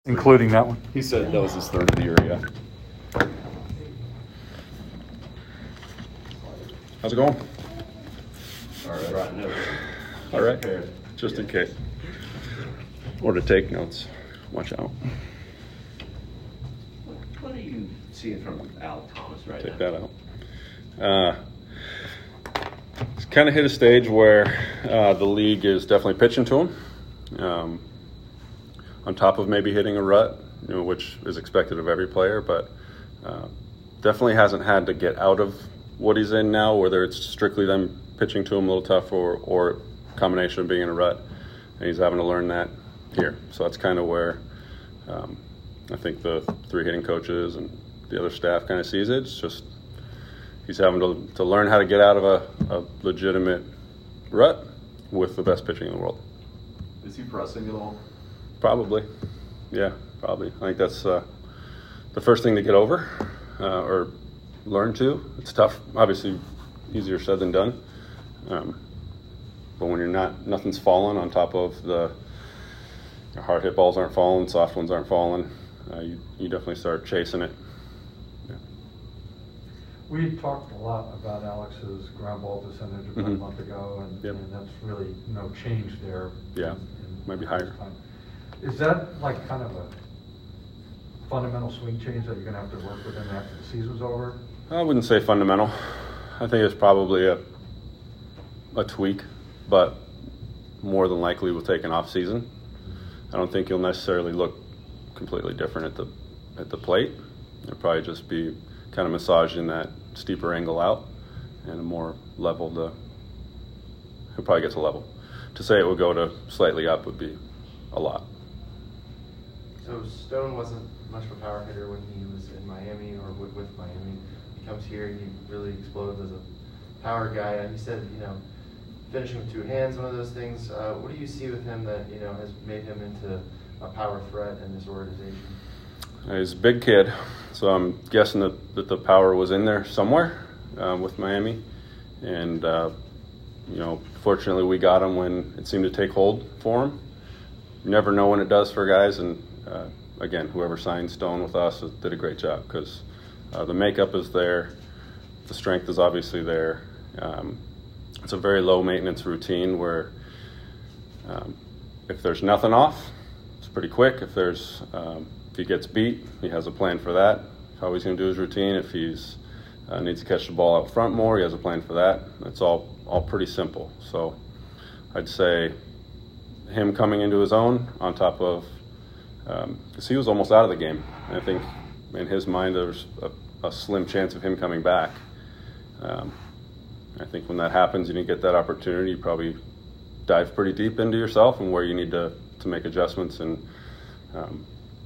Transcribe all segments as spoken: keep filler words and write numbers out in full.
Including that one? He said that was his third of the year, yeah. How's it going? All right. Right notes. All right. Just in case. Or to take notes. Watch out. What are you seeing from Alek Thomas right Take now? that out. Uh, he's kind of hit a stage where uh, the league is definitely pitching to him. Um, on top of maybe hitting a rut, you know, which is expected of every player, but uh, definitely hasn't had to get out of what he's in now, whether it's strictly them pitching to him a little tough or, or a combination of being in a rut. And he's having to learn that here. So that's kind of where um, I think the three hitting coaches and the other staff kind of sees it. It's just he's having to, to learn how to get out of a, a legitimate rut with the best pitching in the world. Is he pressing at all? Probably. Yeah, probably. I think that's uh, the first thing to get over uh, or learn to. It's tough. Obviously, easier said than done. Um, but when you're not, nothing's falling on top of the hard hit balls aren't falling, soft ones aren't falling, uh, you, you definitely start chasing it. Yeah. We talked a lot about Alex's ground ball percentage about Mm-hmm. a month ago, and, Yep. and that's really no change there. Yeah, in- in might be higher. time. Is that like kind of a fundamental swing change that you're going to have to work with him after the season's over? I wouldn't say fundamental. I think it's probably a a tweak, but more than likely will take an off season. I don't think you'll necessarily look completely different at the at the plate. It'll probably just be kind of massaging that steeper angle out and a more level to. He'll probably get to level. To say it would go to slightly up would be a lot. So Stone wasn't much of a power hitter when he was in Miami or with, with Miami. He comes here and he really explodes as a power guy. And he said, you know, finishing with two hands, one of those things. Uh, what do you see with him that, you know, has made him into a power threat in this organization? Uh, He's a big kid, so I'm guessing that, that the power was in there somewhere uh, with Miami. And, uh, you know, fortunately we got him when it seemed to take hold for him. You never know when it does for guys, and uh, again, whoever signed Stone with us did a great job because uh, the makeup is there, the strength is obviously there. Um, it's a very low maintenance routine where um, if there's nothing off, it's pretty quick. If there's um, if he gets beat, he has a plan for that. How he's going to do his routine. If he's uh, needs to catch the ball out front more, he has a plan for that. It's all all pretty simple. So I'd say him coming into his own on top of because um, he was almost out of the game. And I think in his mind there's a, a slim chance of him coming back. Um, I think when that happens and you get that opportunity, you probably dive pretty deep into yourself and where you need to, to make adjustments. And um,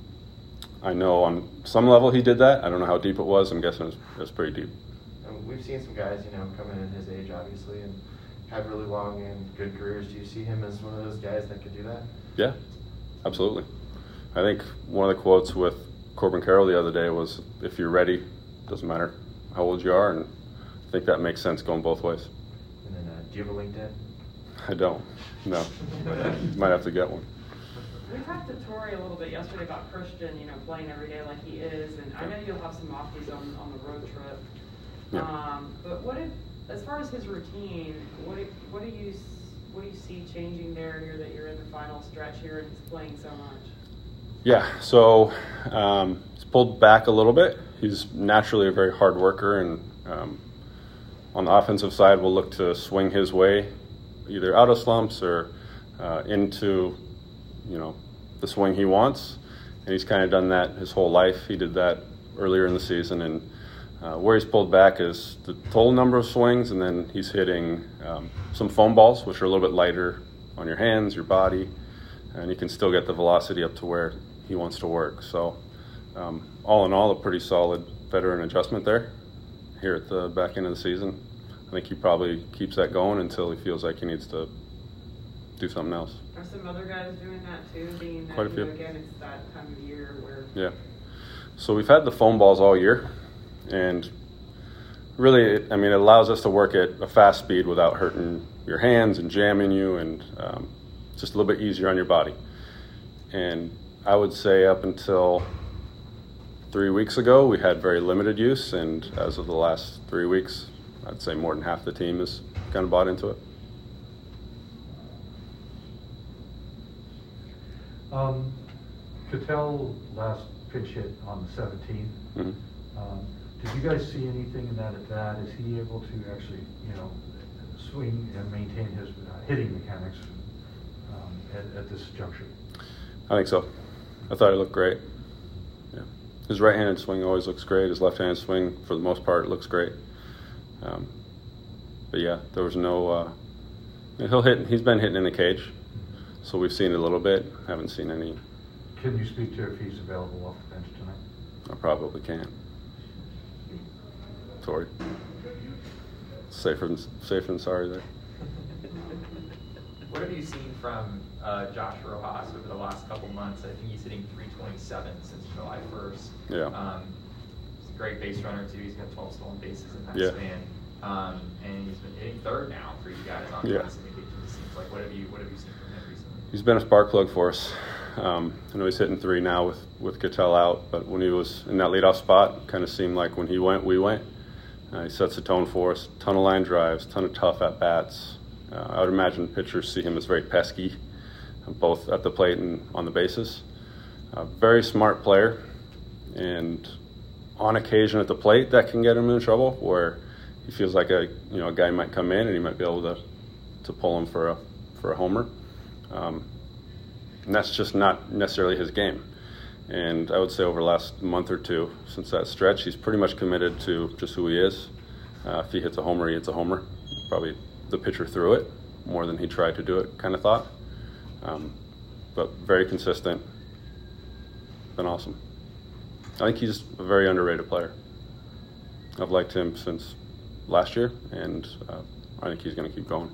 I know on some level he did that. I don't know how deep it was. I'm guessing it was, it was pretty deep. And we've seen some guys, you know, come in at his age, obviously, and have really long and good careers. Do you see him as one of those guys that could do that? Yeah, absolutely. I think one of the quotes with Corbin Carroll the other day was, if you're ready, doesn't matter how old you are. And I think that makes sense going both ways. And then, uh, do you have a LinkedIn? I don't. No. Might have to get one. We talked to Tori a little bit yesterday about Christian, you know, playing every day like he is, and I know you'll have some off days on, on the road trip. Yeah. Um, but what if, as far as his routine, what do, what do you what do you see changing there here that you're in the final stretch here and he's playing so much? Yeah, so um, he's pulled back a little bit. He's naturally a very hard worker, and um, on the offensive side, we'll look to swing his way, either out of slumps or uh, into, you know, the swing he wants. And he's kind of done that his whole life. He did that earlier in the season, and uh, where he's pulled back is the total number of swings, and then he's hitting um, some foam balls, which are a little bit lighter on your hands, your body, and you can still get the velocity up to where he wants to work. So um, all in all, a pretty solid veteran adjustment there here at the back end of the season. I think he probably keeps that going until he feels like he needs to do something else. Are some other guys doing that too, being that, Quite a you know, few. again, it's that time of year where... Yeah. So we've had the foam balls all year, and really, I mean, it allows us to work at a fast speed without hurting your hands and jamming you, and um, just a little bit easier on your body. And I would say up until three weeks ago, we had very limited use, and as of the last three weeks, I'd say more than half the team has kind of bought into it. Um, Cattell last pitch hit on the seventeenth. Mm-hmm. Um, did you guys see anything in that at bat? Is he able to actually, you know, swing and maintain his uh, hitting mechanics um, at, at this juncture? I think so. I thought he looked great. Yeah, his right-handed swing always looks great. His left-handed swing, for the most part, looks great. Um, but yeah, there was no. Uh, he'll hit. He's been hitting in the cage, so we've seen it a little bit. Haven't seen any. Can you speak to if he's available off the bench tonight? I probably can't. Sorry. Safer than safer than sorry there. What have you seen from uh, Josh Rojas over the last couple months? I think he's hitting three twenty-seven since July first. Yeah. Um, he's a great base runner too. He's got twelve stolen bases in that Yeah. span. Um, and he's been hitting third now for you guys on Yeah. base indications. It seems like what have you what have you seen from him recently? He's been a spark plug for us. Um, I know he's hitting three now with, with Cattell out, but when he was in that leadoff spot, kind of seemed like when he went, we went. Uh, he sets the tone for us. Ton of line drives, ton of tough at bats. Uh, I would imagine pitchers see him as very pesky, both at the plate and on the bases. Uh, very smart player, and on occasion at the plate, that can get him in trouble, where he feels like a you know a guy might come in and he might be able to to pull him for a for a homer. Um, and that's just not necessarily his game. And I would say over the last month or two, since that stretch, he's pretty much committed to just who he is. Uh, if he hits a homer, he hits a homer. Probably the pitcher threw it more than he tried to do it, kind of thought. Um, but very consistent. Been awesome. I think he's a very underrated player. I've liked him since last year, and uh, I think he's going to keep going.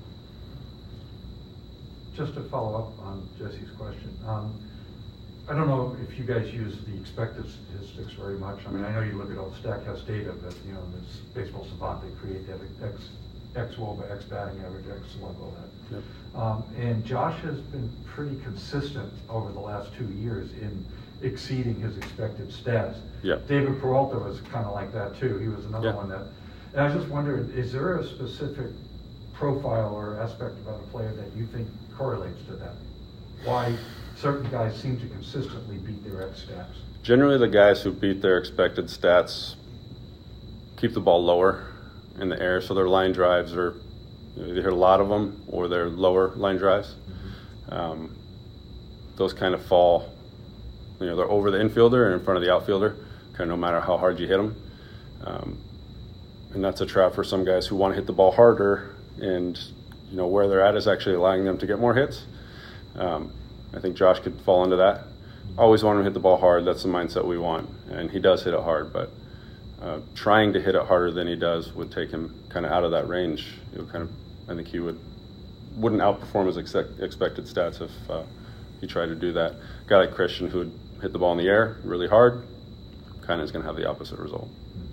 Just to follow up on Jesse's question, um, I don't know if you guys use the expected statistics very much. I mean, I know you look at all the StatCast data, but you know, this Baseball Savant, they create that X, X WOBA, X batting average, X slug, all that. Yep. Um, and Josh has been pretty consistent over the last two years in exceeding his expected stats. Yep. David Peralta was kind of like that too. He was another Yep. one that, and I was just wondering, is there a specific profile or aspect about a player that you think correlates to that? Why certain guys seem to consistently beat their X stats? Generally, the guys who beat their expected stats keep the ball lower in the air, so their line drives are, you know, you hit a lot of them, or they're lower line drives. Mm-hmm. Um, those kind of fall, you know, they're over the infielder and in front of the outfielder, kind of no matter how hard you hit them. Um, and that's a trap for some guys who want to hit the ball harder, and you know where they're at is actually allowing them to get more hits. Um, I think Josh could fall into that. Always want him to hit the ball hard. That's the mindset we want, and he does hit it hard. But uh, trying to hit it harder than he does would take him kind of out of that range. It would kind of, I think he would wouldn't outperform his ex- expected stats if uh, he tried to do that. A guy like Christian, who would hit the ball in the air really hard, kind of is going to have the opposite result.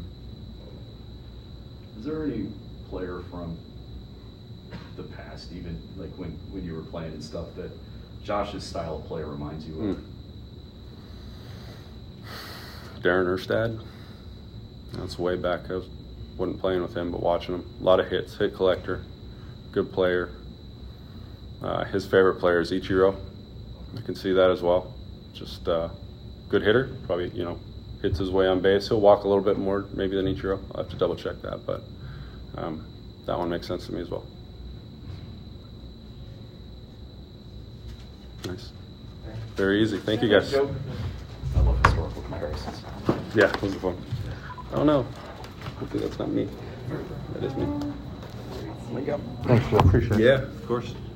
Is there any player from the past, even like when, when you were playing and stuff, that Josh's style of play reminds you of? Mm. Darren Erstad. That's way back. I was, wasn't playing with him, but watching him. A lot of hits, hit collector, good player. Uh, his favorite player is Ichiro. I can see that as well. Just uh, good hitter. Probably, you know, hits his way on base. He'll walk a little bit more maybe than Ichiro. I'll have to double check that, but um, that one makes sense to me as well. Nice. Very easy. Thank you, guys. I love historical comparisons. Yeah, those are fun. Oh no. Hopefully that's not me. That is me. Thanks, Joe. Appreciate it. Yeah, of course.